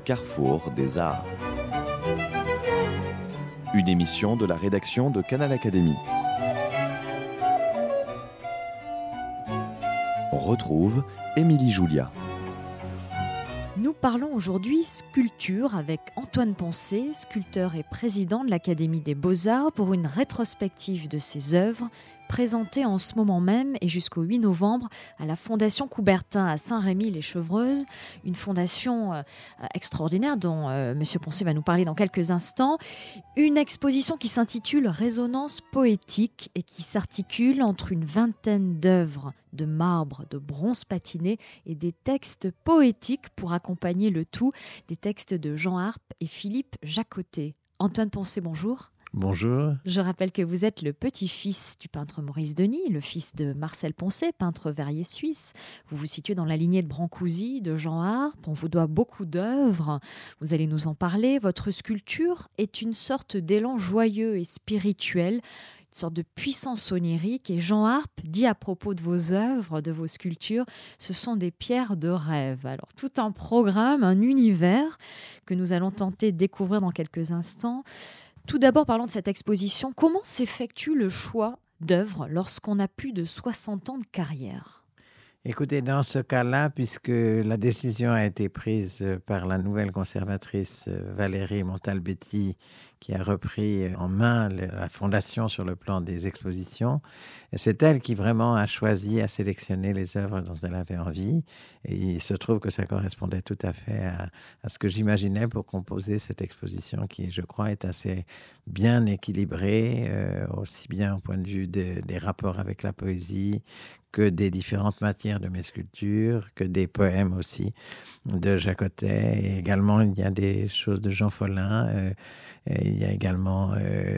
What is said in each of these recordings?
carrefour des arts. Une émission de la rédaction de Canal Académie. On retrouve Émilie Julia. Nous parlons aujourd'hui sculpture avec Antoine Poncet, sculpteur et président de l'Académie des Beaux-Arts, pour une rétrospective de ses œuvres présentée en ce moment même et jusqu'au 8 novembre à la Fondation Coubertin à Saint-Rémy-les-Chevreuses, une fondation extraordinaire dont M. Poncet va nous parler dans quelques instants. Une exposition qui s'intitule Résonance poétique et qui s'articule entre une vingtaine d'œuvres de marbre, de bronze patiné et des textes poétiques pour accompagner le tout, des textes de Jean Arp et Philippe Jacotet. Antoine Poncet, bonjour. Bonjour. Je rappelle que vous êtes le petit-fils du peintre Maurice Denis, le fils de Marcel Poncet, peintre verrier suisse. Vous vous situez dans la lignée de Brancusi, de Jean Arp. On vous doit beaucoup d'œuvres. Vous allez nous en parler. Votre sculpture est une sorte d'élan joyeux et spirituel, une sorte de puissance onirique. Et Jean Arp dit à propos de vos œuvres, de vos sculptures, ce sont des pierres de rêve. Alors, tout un programme, un univers que nous allons tenter de découvrir dans quelques instants. Tout d'abord, parlons de cette exposition. Comment s'effectue le choix d'œuvres lorsqu'on a plus de 60 ans de carrière ? Écoutez, dans ce cas-là, puisque la décision a été prise par la nouvelle conservatrice Valérie Montalbetti, qui a repris en main la fondation sur le plan des expositions, c'est elle qui vraiment a choisi, a sélectionné les œuvres dont elle avait envie. Et il se trouve que ça correspondait tout à fait à ce que j'imaginais pour composer cette exposition qui, je crois, est assez bien équilibrée, aussi bien au point de vue des rapports avec la poésie, que des différentes matières de mes sculptures, que des poèmes aussi de Jacotet. Et également, il y a des choses de Jean Follin. Il y a également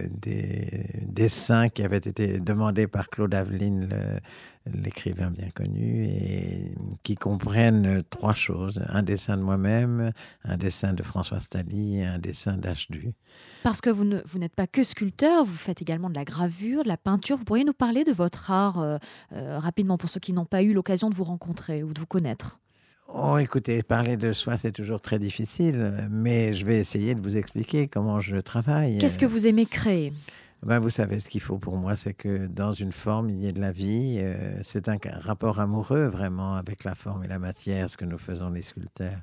des dessins qui avaient été demandés par Claude Aveline, l'écrivain bien connu, et qui comprennent trois choses. Un dessin de moi-même, un dessin de François Staly et un dessin d'Achdu. Parce que vous n'êtes pas que sculpteur, vous faites également de la gravure, de la peinture. Vous pourriez nous parler de votre art rapidement pour ceux qui n'ont pas eu l'occasion de vous rencontrer ou de vous connaître ? Oh, écoutez, parler de soi, c'est toujours très difficile, mais je vais essayer de vous expliquer comment je travaille. Qu'est-ce que vous aimez créer ? Vous savez, ce qu'il faut pour moi, c'est que dans une forme, il y ait de la vie. C'est un rapport amoureux, vraiment, avec la forme et la matière, ce que nous faisons les sculpteurs.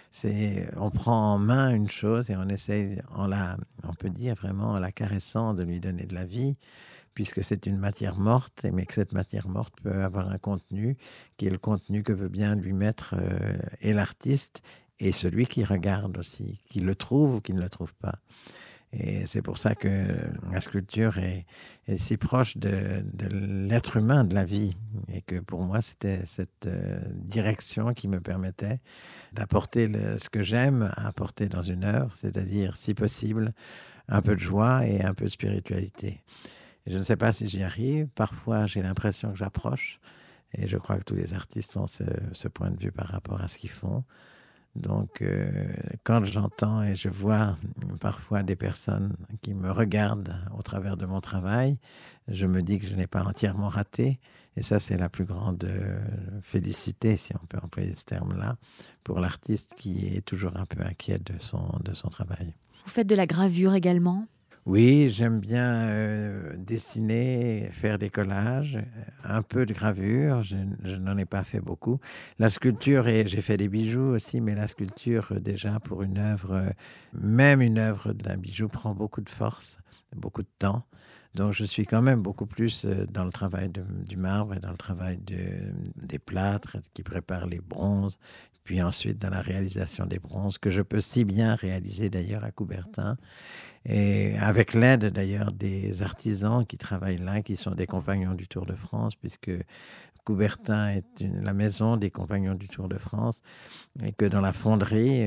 On prend en main une chose et on essaye, on peut dire vraiment, en la caressant, de lui donner de la vie, puisque c'est une matière morte, mais que cette matière morte peut avoir un contenu, qui est le contenu que veut bien lui mettre et l'artiste, et celui qui regarde aussi, qui le trouve ou qui ne le trouve pas. Et c'est pour ça que la sculpture est si proche de l'être humain, de la vie. Et que pour moi, c'était cette direction qui me permettait d'apporter ce que j'aime à apporter dans une œuvre, c'est-à-dire, si possible, un peu de joie et un peu de spiritualité. Et je ne sais pas si j'y arrive. Parfois, j'ai l'impression que j'approche. Et je crois que tous les artistes ont ce point de vue par rapport à ce qu'ils font. Donc, quand j'entends et je vois parfois des personnes qui me regardent au travers de mon travail, je me dis que je n'ai pas entièrement raté. Et ça, c'est la plus grande félicité, si on peut employer ce terme-là, pour l'artiste qui est toujours un peu inquiet de son travail. Vous faites de la gravure également ? Oui, j'aime bien dessiner, faire des collages, un peu de gravure, je n'en ai pas fait beaucoup. La sculpture, j'ai fait des bijoux aussi, mais la sculpture, déjà, pour une œuvre, même une œuvre d'un bijou, prend beaucoup de force, beaucoup de temps. Donc, je suis quand même beaucoup plus dans le travail du marbre et dans le travail des plâtres qui préparent les bronzes, puis ensuite dans la réalisation des bronzes, que je peux si bien réaliser d'ailleurs à Coubertin. Et avec l'aide d'ailleurs des artisans qui travaillent là, qui sont des compagnons du Tour de France, puisque Coubertin est la maison des compagnons du Tour de France, et que dans la fonderie,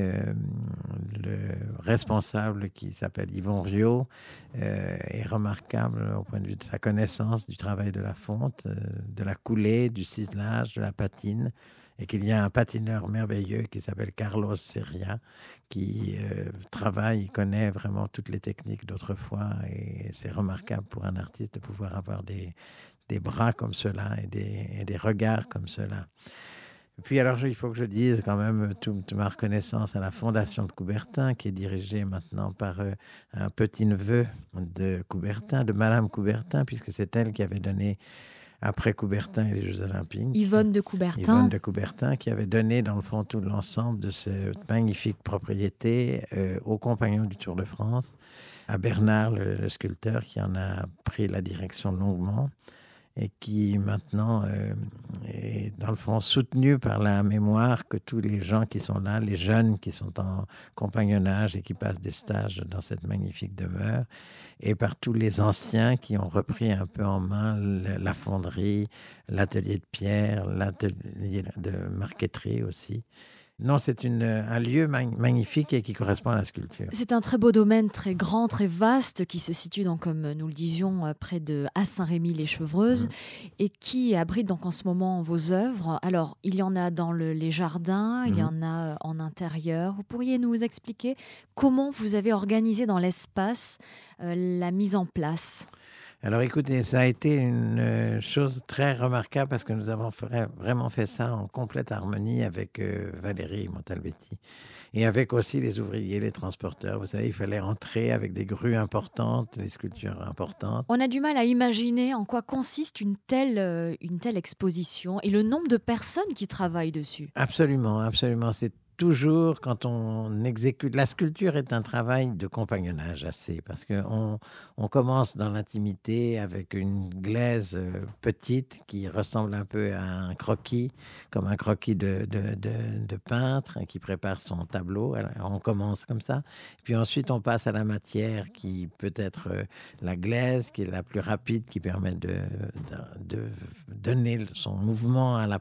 le responsable qui s'appelle Yvon Riot est remarquable au point de vue de sa connaissance du travail de la fonte, de la coulée, du ciselage, de la patine, et qu'il y a un patineur merveilleux qui s'appelle Carlos Seria, qui travaille, il connaît vraiment toutes les techniques d'autrefois, et c'est remarquable pour un artiste de pouvoir avoir des bras comme cela et des regards comme cela. Puis alors, il faut que je dise quand même toute ma reconnaissance à la Fondation de Coubertin, qui est dirigée maintenant par un petit-neveu de Coubertin, de Madame Coubertin, puisque c'est elle qui avait donné, après Coubertin et les Jeux Olympiques, Yvonne de Coubertin, qui avait donné dans le fond tout l'ensemble de cette magnifique propriété aux compagnons du Tour de France, à Bernard, le sculpteur, qui en a pris la direction longuement, et qui maintenant est dans le fond soutenu par la mémoire que tous les gens qui sont là, les jeunes qui sont en compagnonnage et qui passent des stages dans cette magnifique demeure, et par tous les anciens qui ont repris un peu en main la fonderie, l'atelier de pierre, l'atelier de marqueterie aussi. Non, c'est un lieu magnifique et qui correspond à la sculpture. C'est un très beau domaine, très grand, très vaste, qui se situe, donc, comme nous le disions, près de à Saint-Rémy-les-Chevreuses, et qui abrite donc en ce moment vos œuvres. Alors, il y en a dans les jardins, il y en a en intérieur. Vous pourriez nous expliquer comment vous avez organisé dans l'espace la mise en place ? Alors écoutez, ça a été une chose très remarquable parce que nous avons vraiment fait ça en complète harmonie avec Valérie Montalbetti et avec aussi les ouvriers, les transporteurs. Vous savez, il fallait entrer avec des grues importantes, des sculptures importantes. On a du mal à imaginer en quoi consiste une telle exposition et le nombre de personnes qui travaillent dessus. Absolument, absolument. C'est toujours, quand on exécute... La sculpture est un travail de compagnonnage assez, parce qu'on commence dans l'intimité avec une glaise petite qui ressemble un peu à un croquis, comme un croquis de peintre qui prépare son tableau. Alors, on commence comme ça. Puis ensuite, on passe à la matière qui peut être la glaise, qui est la plus rapide, qui permet de donner son mouvement à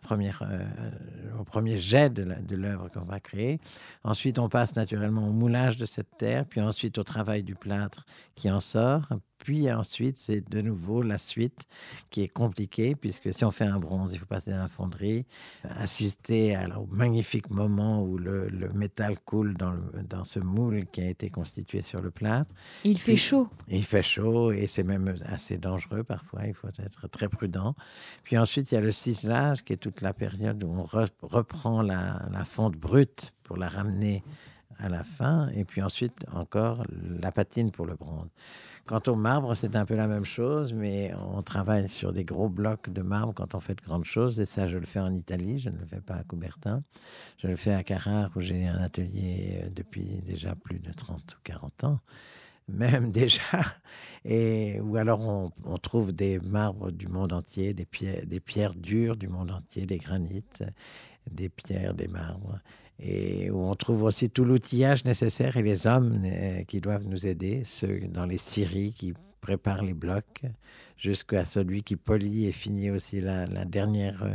au premier jet de l'œuvre qu'on va créer. Ensuite, on passe naturellement au moulage de cette terre, puis ensuite au travail du plâtre qui en sort. Puis ensuite, c'est de nouveau la suite qui est compliquée, puisque si on fait un bronze, il faut passer dans la fonderie, assister au magnifique moment où le métal coule dans ce moule qui a été constitué sur le plâtre. Il fait chaud. Il fait chaud et c'est même assez dangereux parfois, il faut être très prudent. Puis ensuite, il y a le ciselage qui est toute la période où on reprend la fonte brute pour la ramener à la fin, et puis ensuite encore la patine pour le bronze. Quant au marbre, c'est un peu la même chose, mais on travaille sur des gros blocs de marbre quand on fait de grandes choses, et ça, je le fais en Italie, je ne le fais pas à Coubertin. Je le fais à Carrare, où j'ai un atelier depuis déjà plus de 30 ou 40 ans, même déjà, et où alors on trouve des marbres du monde entier, des pierres dures du monde entier, des granites, des pierres, des marbres, et où on trouve aussi tout l'outillage nécessaire et les hommes qui doivent nous aider, ceux dans les scieries qui préparent les blocs, jusqu'à celui qui polit et finit aussi la dernière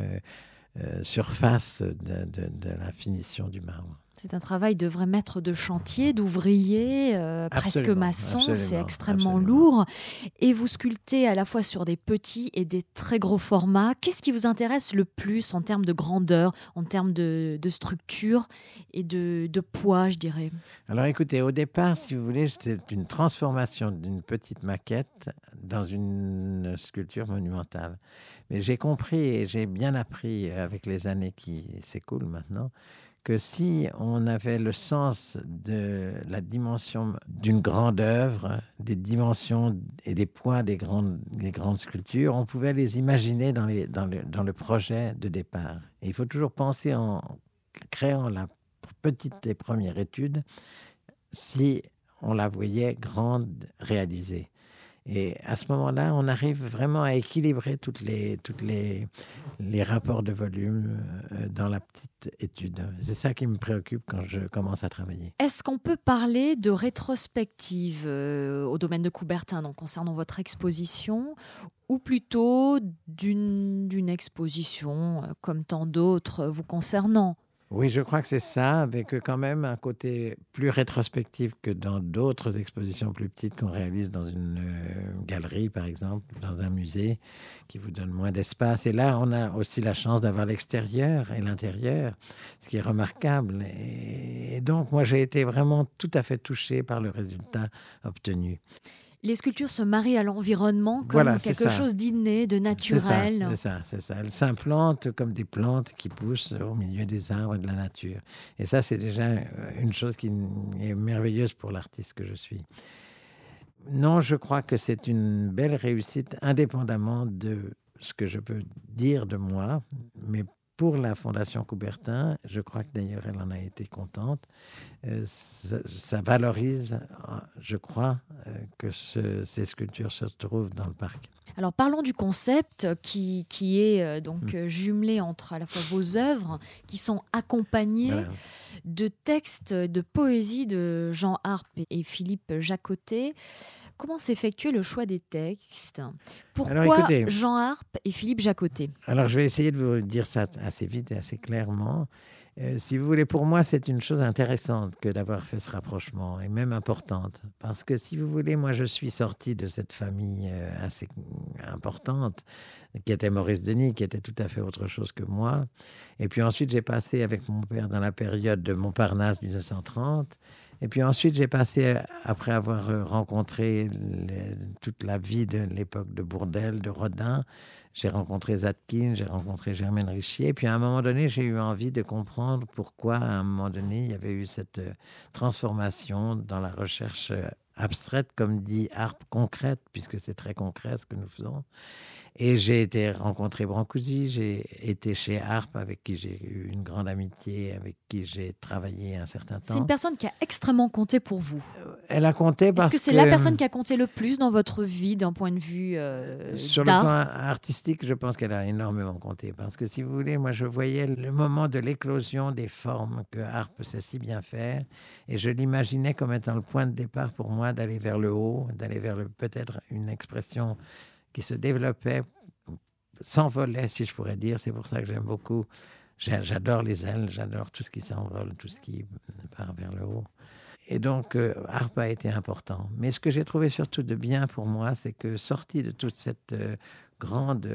surface de la finition du marbre. C'est un travail de vrai maître de chantier, d'ouvrier, presque maçon, c'est extrêmement lourd. Et vous sculptez à la fois sur des petits et des très gros formats. Qu'est-ce qui vous intéresse le plus en termes de grandeur, en termes de structure et de poids, je dirais ? Alors écoutez, au départ, si vous voulez, c'est une transformation d'une petite maquette dans une sculpture monumentale. Mais j'ai compris et j'ai bien appris avec les années qui s'écoulent maintenant, que si on avait le sens de la dimension d'une grande œuvre, des dimensions et des poids des grandes sculptures, on pouvait les imaginer dans le projet de départ. Et il faut toujours penser en créant la petite et première étude, si on la voyait grande, réalisée. Et à ce moment-là, on arrive vraiment à équilibrer toutes les rapports de volume dans la petite étude. C'est ça qui me préoccupe quand je commence à travailler. Est-ce qu'on peut parler de rétrospective au domaine de Coubertin, donc concernant votre exposition, ou plutôt d'une exposition comme tant d'autres vous concernant ? Oui, je crois que c'est ça, avec quand même un côté plus rétrospectif que dans d'autres expositions plus petites qu'on réalise dans une galerie, par exemple, dans un musée, qui vous donne moins d'espace. Et là, on a aussi la chance d'avoir l'extérieur et l'intérieur, ce qui est remarquable. Et donc, moi, j'ai été vraiment tout à fait touché par le résultat obtenu. Les sculptures se marient à l'environnement comme quelque chose d'inné, de naturel. C'est ça. Elles s'implantent comme des plantes qui poussent au milieu des arbres et de la nature. Et ça, c'est déjà une chose qui est merveilleuse pour l'artiste que je suis. Non, je crois que c'est une belle réussite, indépendamment de ce que je peux dire de moi, mais pour la Fondation Coubertin, je crois que d'ailleurs elle en a été contente, ça valorise, je crois, que ces sculptures se trouvent dans le parc. Alors parlons du concept qui est jumelé entre à la fois vos œuvres, qui sont accompagnées de textes de poésie de Jean Arp et Philippe Jacotet. Comment s'effectuait le choix des textes ? Pourquoi Jean Arp et Philippe Jacotet ? Alors, je vais essayer de vous dire ça assez vite et assez clairement. Si vous voulez, pour moi, c'est une chose intéressante que d'avoir fait ce rapprochement, et même importante. Parce que, si vous voulez, moi, je suis sorti de cette famille assez importante, qui était Maurice Denis, qui était tout à fait autre chose que moi. Et puis ensuite, j'ai passé avec mon père dans la période de Montparnasse 1930. Et puis ensuite, j'ai passé, après avoir rencontré toute la vie de l'époque de Bourdelle, de Rodin, j'ai rencontré Zadkine, j'ai rencontré Germaine Richier. Et puis à un moment donné, j'ai eu envie de comprendre pourquoi, à un moment donné, il y avait eu cette transformation dans la recherche abstraite, comme dit Arp, concrète, puisque c'est très concret ce que nous faisons. Et j'ai été rencontrer Brancusi, j'ai été chez Arp, avec qui j'ai eu une grande amitié, avec qui j'ai travaillé un certain temps. C'est une personne qui a extrêmement compté pour vous. Elle a compté parce que... Est-ce que c'est la personne qui a compté le plus dans votre vie, d'un point de vue sur d'art ? le plan artistique, je pense qu'elle a énormément compté. Parce que si vous voulez, moi je voyais le moment de l'éclosion des formes que Arp sait si bien faire. Et je l'imaginais comme étant le point de départ pour moi d'aller vers le haut, d'aller vers peut-être une expression qui se développait, s'envolait, si je pourrais dire. C'est pour ça que j'aime beaucoup. J'adore les ailes, j'adore tout ce qui s'envole, tout ce qui part vers le haut. Et donc, Arp a été important. Mais ce que j'ai trouvé surtout de bien pour moi, c'est que sorti de toute cette grande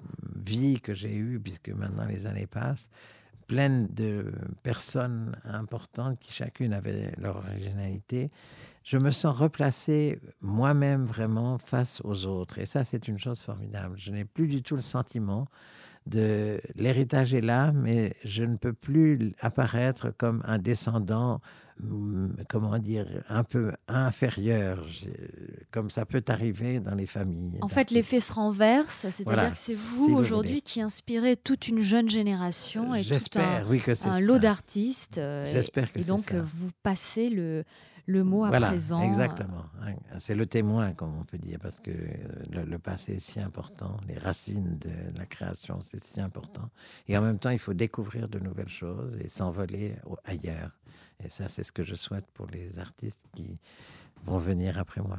vie que j'ai eue, puisque maintenant les années passent, pleine de personnes importantes qui chacune avait leur originalité, je me sens replacé moi-même vraiment face aux autres. Et ça, c'est une chose formidable. Je n'ai plus du tout le sentiment de l'héritage est là, mais je ne peux plus apparaître comme un descendant, comment dire, un peu inférieur, comme ça peut arriver dans les familles. En fait, l'effet se renverse, c'est-à-dire que c'est vous, aujourd'hui, qui inspirez toute une jeune génération et tout un lot d'artistes. J'espère que et donc, vous passez le mot à présent. Exactement. C'est le témoin, comme on peut dire, parce que le passé est si important, les racines de la création, c'est si important. Et en même temps, il faut découvrir de nouvelles choses et s'envoler ailleurs. Et ça, c'est ce que je souhaite pour les artistes qui vont venir après moi.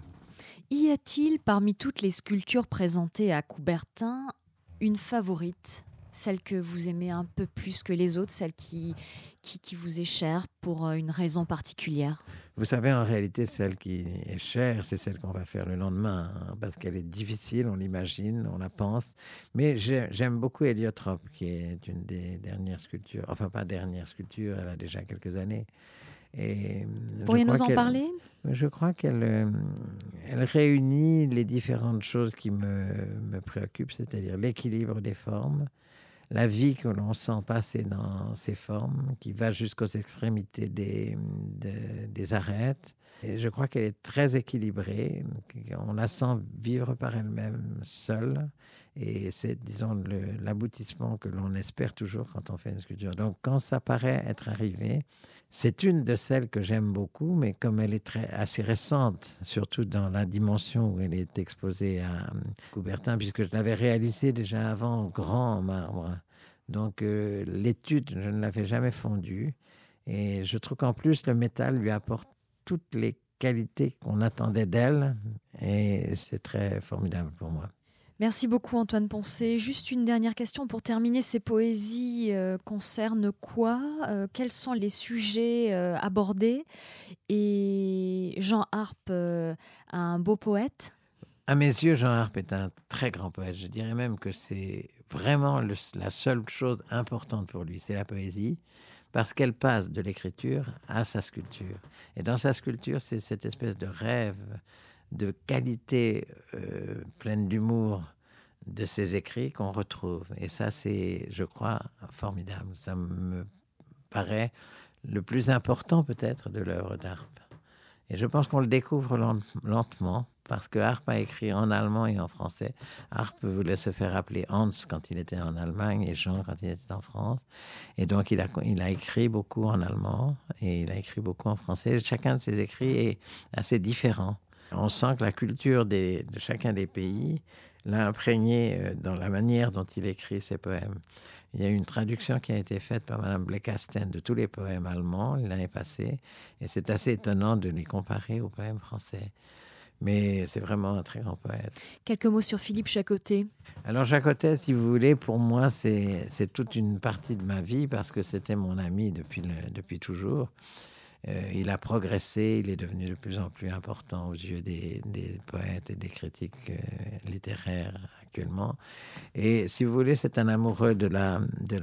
Y a-t-il, parmi toutes les sculptures présentées à Coubertin, une favorite ? Celle que vous aimez un peu plus que les autres, celle qui vous est chère pour une raison particulière ? Vous savez, en réalité, celle qui est chère, c'est celle qu'on va faire le lendemain, parce qu'elle est difficile, on l'imagine, on la pense. Mais j'aime beaucoup Héliotrope, qui est une des dernières sculptures. Enfin, pas dernière sculpture, elle a déjà quelques années. Pourriez nous en parler ? Je crois qu'elle réunit les différentes choses qui me préoccupent, c'est-à-dire l'équilibre des formes, la vie que l'on sent passer dans ces formes, qui va jusqu'aux extrémités des arêtes. Et je crois qu'elle est très équilibrée. On la sent vivre par elle-même seule. Et c'est, disons, l'aboutissement que l'on espère toujours quand on fait une sculpture. Donc, quand ça paraît être arrivé, c'est une de celles que j'aime beaucoup, mais comme elle est assez récente, surtout dans la dimension où elle est exposée à Coubertin, puisque je l'avais réalisée déjà avant, grand en marbre. Donc, l'étude, je ne l'avais jamais fondue. Et je trouve qu'en plus, le métal lui apporte toutes les qualités qu'on attendait d'elle. Et c'est très formidable pour moi. Merci beaucoup Antoine Poncet. Juste une dernière question pour terminer. Ces poésies concernent quoi ? Quels sont les sujets abordés ? Et Jean Arp, un beau poète ? À mes yeux, Jean Arp est un très grand poète. Je dirais même que c'est vraiment la seule chose importante pour lui, c'est la poésie, parce qu'elle passe de l'écriture à sa sculpture. Et dans sa sculpture, c'est cette espèce de rêve de qualité pleine d'humour de ses écrits qu'on retrouve. Et ça, c'est, je crois, formidable. Ça me paraît le plus important peut-être de l'œuvre d'Arp. Et je pense qu'on le découvre lentement, parce que Arp a écrit en allemand et en français. Arp voulait se faire appeler Hans quand il était en Allemagne et Jean quand il était en France. Et donc, il a écrit beaucoup en allemand et il a écrit beaucoup en français. Chacun de ses écrits est assez différent. On sent que la culture de chacun des pays l'a imprégné dans la manière dont il écrit ses poèmes. Il y a eu une traduction qui a été faite par Mme Blekastén de tous les poèmes allemands l'année passée, et c'est assez étonnant de les comparer aux poèmes français. Mais c'est vraiment un très grand poète. Quelques mots sur Philippe Jacotet. Alors Jacotet, si vous voulez, pour moi, c'est toute une partie de ma vie, parce que c'était mon ami depuis toujours. Il a progressé, il est devenu de plus en plus important aux yeux des poètes et des critiques littéraires actuellement. Et si vous voulez, c'est un amoureux de la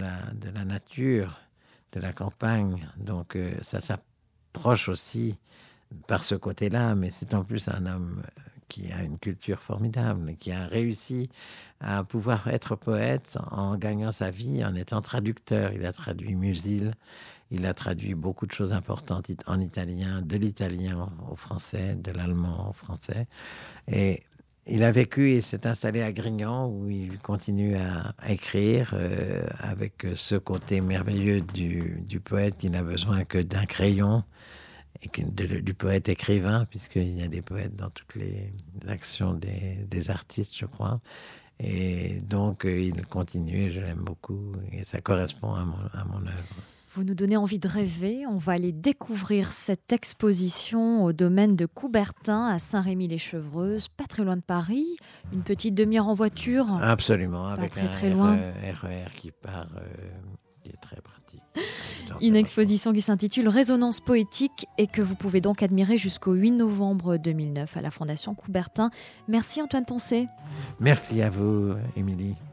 nature, de la campagne. Donc ça s'approche aussi par ce côté-là, mais c'est en plus un homme qui a une culture formidable, qui a réussi à pouvoir être poète en gagnant sa vie, en étant traducteur. Il a traduit Musil, il a traduit beaucoup de choses importantes en italien, de l'italien au français, de l'allemand au français. Et il a vécu et s'est installé à Grignan, où il continue à écrire avec ce côté merveilleux du poète qui n'a besoin que d'un crayon, et du poète écrivain, puisqu'il y a des poètes dans toutes les actions des artistes, je crois. Et donc, il continue, et je l'aime beaucoup, et ça correspond à mon œuvre. Vous nous donnez envie de rêver. On va aller découvrir cette exposition au domaine de Coubertin à Saint-Rémy-les-Chevreuses, pas très loin de Paris. Une petite demi-heure en voiture. Absolument, pas avec très loin. RER qui part, qui est très pratique. Une exposition qui s'intitule Résonance poétique et que vous pouvez donc admirer jusqu'au 8 novembre 2009 à la Fondation Coubertin. Merci Antoine Poncet. Merci à vous, Émilie.